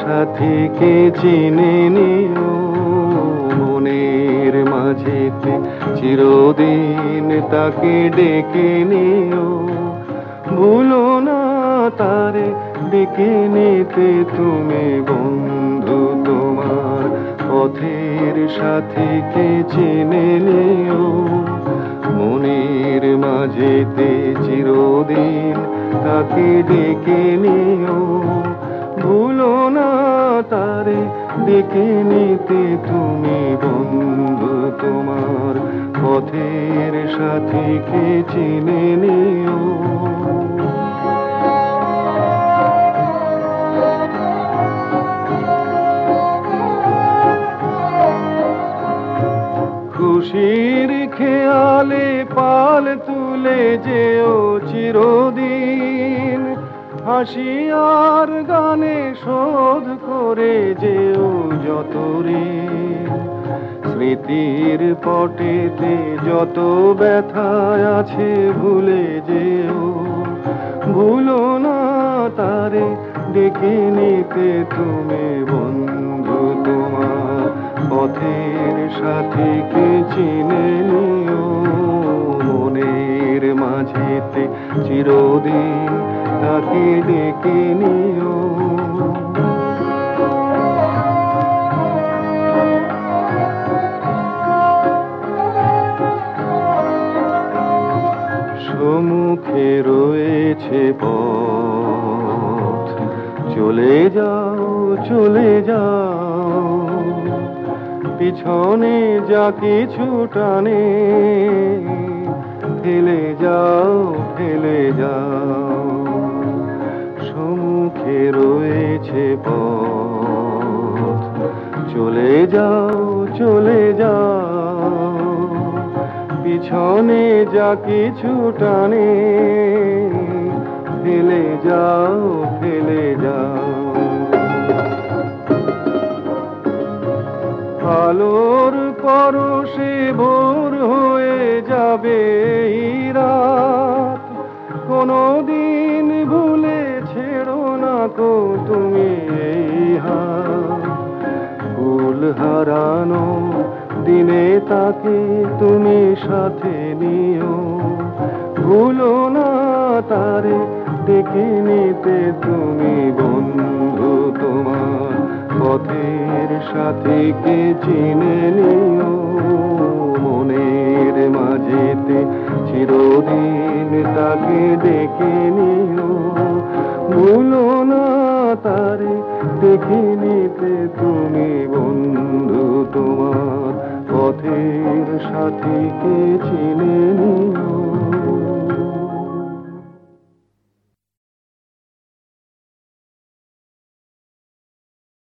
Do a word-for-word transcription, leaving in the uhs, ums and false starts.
সাথীকে চিনে নিও মনের মাঝেতে চিরদিন তাকে ডেকে নিও ভুলো না তারে ডেকে নিতে তুমি বন্ধু তোমার পথের সাথীকে চিনে নিও মনের মাঝেতে চিরদিন তাকে ডেকে নিও ভুলো না তারে ডেকে নিতে তুমি বন্ধু তোমার পথের সাথীকে চিনে নিও খুশির খেয়ালে পাল তুলে যেও চিরদিন হাসি আর গানে শোধ করে যেও যত ঋণ স্মৃতির পটেতে যত ব্যথা আছে ভুলে যেও ভুলো না তারে ডেকে নিতে তুমি বন্ধু তোমার পথের সাথীকে চিনে নিও মনের মাঝেতে চিরদিন তাকে ডেকে নিও সম্মুখে রয়েছে পথ চলে যাও চলে যাও পিছনে যা কিছু টানে ফেলে যাও ফেলে যাও সম্মুখে রয়েছে পথ চলে যাও চলে যাও পিছনে যা কিছু টানে ফেলে যাও ফেলে যাও আলোর পরশে ভোর হয়ে যাবে এই রাত কোনদিন ভুলে ছেড়ো না কো তুমি এই হাত ফুল হারানো দিনে তাকে তুমি সাথে নিও ভুলো না তারে ডেকে নিতে তুমি বন্ধু তোমার পথের সাথীকে চিনে নিও মনের মাঝেতে চিরদিন তাকে ডেকে নিও ভুলো না তারে ডেকে নিতে তুমি বন্ধু তোমার পথের সাথীকে চিনে নিও।